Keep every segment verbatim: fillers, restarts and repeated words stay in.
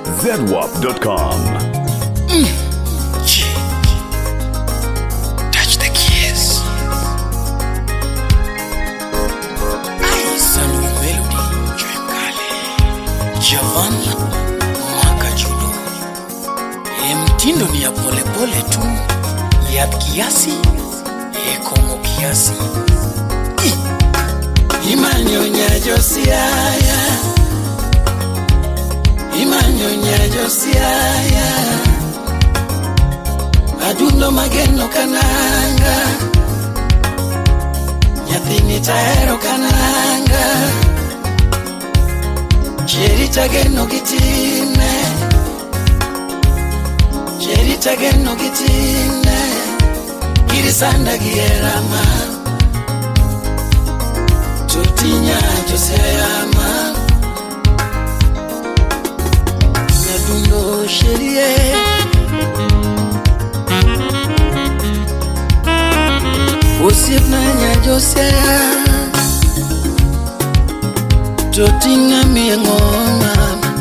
zedwap dot com. Mm. Touch the keys. I Sanu Melody Dreamkale Javan Mwaka Judo. Mtindo ni ya pole pole tu, ya kiasi, ya kongo kiasi. Imanyonya Josiaya, Imanyonya Josiaya, adundo mageno kananga, nyathini taero kananga, cherita geno gitine, cherita geno gitine, girisanda gierama, Totinya Josiama, nadundo sherie, Osipnanya Josiaya, Totinya miengoma,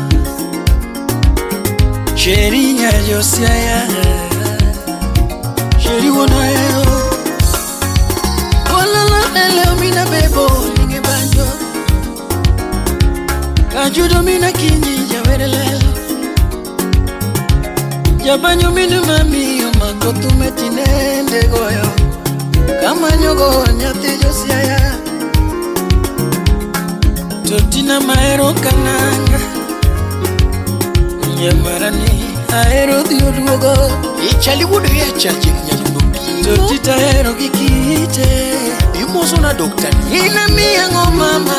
Sherinya Josiaya, Sheri wonayo, Walala eleo mina bebo ninge banjo, Kajudo mina kinji jawerelelo, Jabanyo mina mami yomango tumetinende goyo, Kama nyogo nyati Josiaya, Totina maero kananga, Nyamarani aero diyoduogo, Ichali wudu ya chaji nyalunubi, Totita aero gikite, Imoso na dokta Ina miyango mama,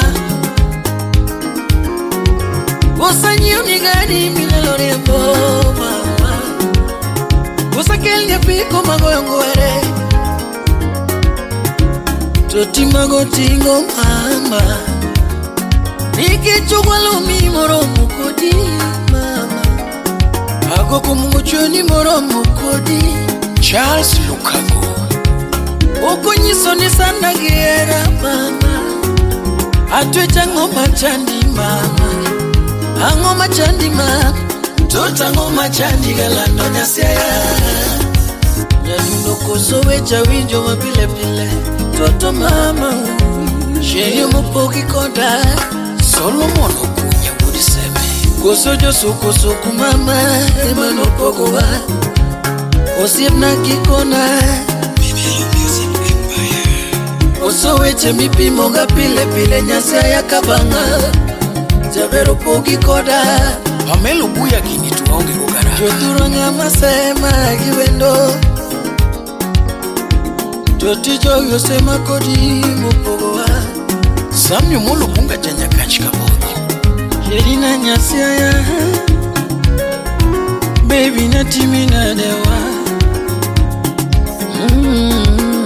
Osa nyiyo nigani milalore mbo mama, Osa kelnya piko magoyo ngwere, Toti mago tingo mama, Niki chugwalo mi moro mukodi mama, Ago kumungu choni moro mukodi, Charles Lukaku, Oko nyiso ni sana giera mama, Atwecha ngoma chandi mama, Angoma chandi mama, Tota ngoma chandi galando nyasea, Nyalundo kosowe chawinjo mapile pile, Toto mama, Sheri mupoki koda, Solomon okunya budiseme, Koso josu koso kumama, Emano pogowa, Osipna kikona, Bibelo Music Empire, Koso weche mipimo ga pile pile Nyasaya kabanga, Javero poki koda, Pamelo buya kini tuwaonge kukara, Joturo ngama sema giwendo, Toti joyo sema kodi mupogowa, Samyo molo bunga janya kachika bodo, Sherina Nyasaya, Baby na timi na dewa, mm.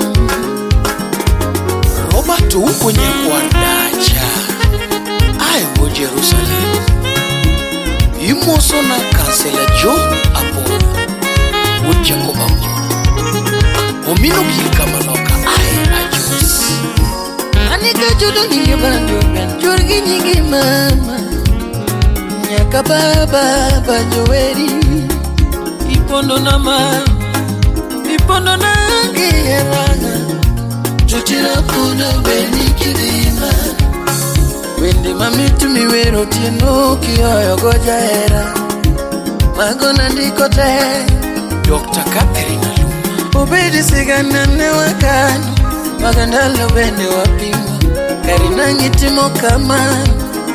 Roberto uko nye kwa dacha, Aiwo Jerusalem, Imoso na kansela John Apo, Ucha Kobango, Omino Gilka Maloka, Ai Ajus, Anika Jodo Ninge Banjo, Jorgi Nyingi Mama, Nyaka Baba Banjoeri, Ipondo Nama, Ipondo Nangi Eranga, Tutira Puna Beni Kidima, Wendi Mamitu Miwero Tieno Kiyoyo Goja Era, Magona Ndikote, Doctor Catherine Aluma, Obedi Sigana Newakani, Magandalo Bende Wapimo, Karinangi Timo Kamani,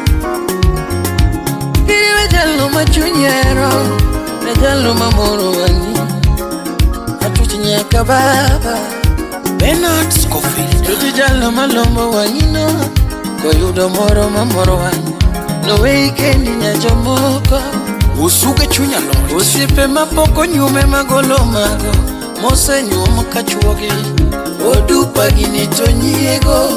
Iwe Jalo Machunyero, Nejalo Mamoro Wani, Atuchi Nyaka Baba, Bernard Scofield, Tuti Jalo Malombo Wanino, Koyudo Moro Mamoro Wani, No Weekendi Nyajomoko, Usuke Chunya Lord, Usipe Mapoko Nyume Magolo Mago, Mose Nyumo Kachuoge, Odupa Ginito Nyiego,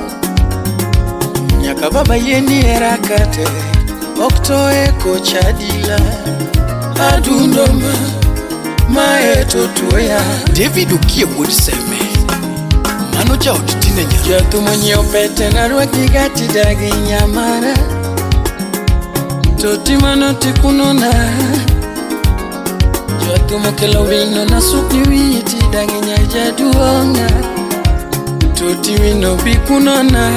Nyaka Baba Yeni Erakate, Okto Eko Chadila, Adundoma, Maeto Tuya, David Ukie Woodseme, Mano Jao Tine Nya, Jatu Mwenye Opete na Rwaki Gati Dagi Nyamara, Toti manoti kunona Jotumo kelo vino na supni witi Danginya jaduonga Toti wino bikunona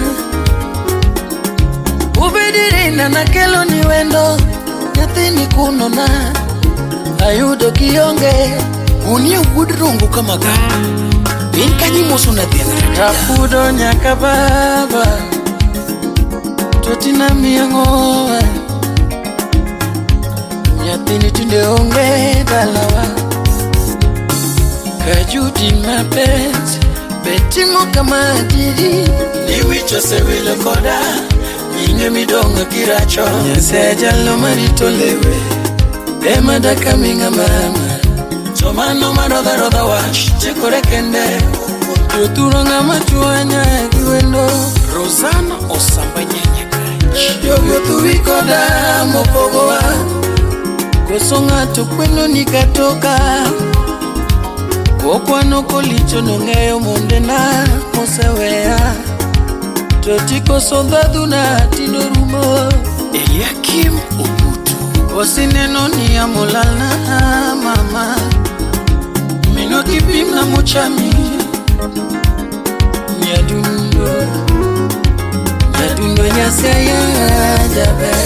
Ubedirina na kelo ni wendo Nyathini kunona Ayudo kionge Unia udrungu kama gana Binka nyimoso na dhiana Rapudo nyaka baba Toti na miangoa Nyathini tunde onge dalawa Kajuti mapenzi Betimo kama didi Niwicho sewile koda Inge midonga kiracho Nyase jalo marito lewe Ema daka minga mama Somano marodha rodha wash Chekore kende Tuturanga machuanya kiwendo Rosana osamba nyenye kanchi Yovyo tuwiko da mopogoa Kosonga tukweno nikatoka Kokwano kolicho nongeyo mondena Mosewea Toti kosondadu na tindo rumo Eliakim Obutu Kosineno ni amolana mama Mino kibim na mochami Nyadundo Nyadundo nyasaya jabe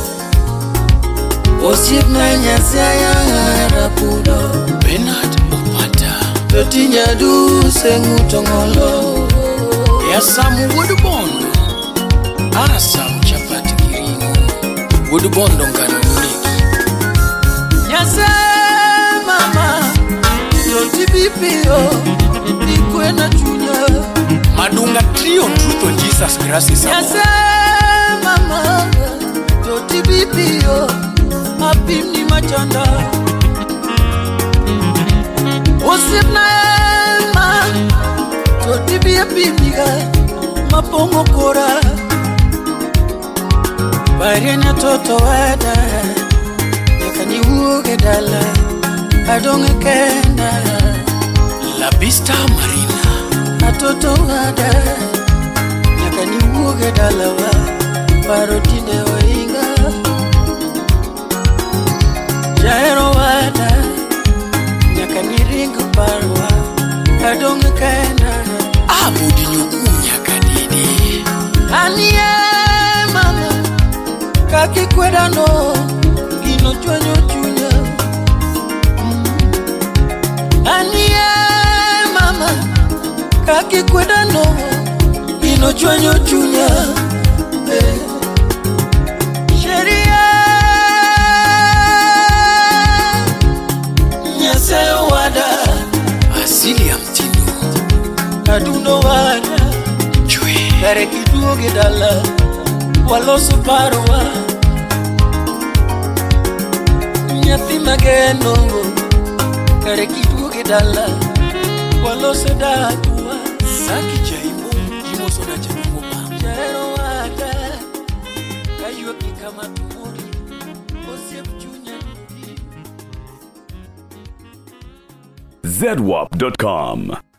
Osip na nyasaya rapudo Bernard Opata Toti nyadu sengu tongolo Yasamu Woodbondo Asam chapati kiringo Woodbondo ngano uniki Nyasaya mama Toti bipio Bikwe na chunya Madunga trio truth on Jesus Christ Nyasaya mama Toti bipio Mapim ni machanda Osip na ema Toti bia pimiga Mapongo kora Barenya toto wada Yakani uge dala Adonge kenda La Vista Marina Atoto wada Yakani uge dala wa Parotine wa inga Jaero wada Nyakani ringa parwa Adonge kena Abudi nyukunya kadidi Anie mama Kaki kweda no Gino chwanyo chunya mm. Anie mama Kaki kweda no Gino chwanyo chunya eh. Sheria Nyaseo wada Asili ya mtindo Aduno wada Chwe Kare kiduo gedala Waloso parwa Nyathi mageno Kare kiduo gedala Waloso dakwa Saki jaimu Jimoso na jamu mama Jaero wada Kayua kikama tumuri Osiep junya Z W A P dot com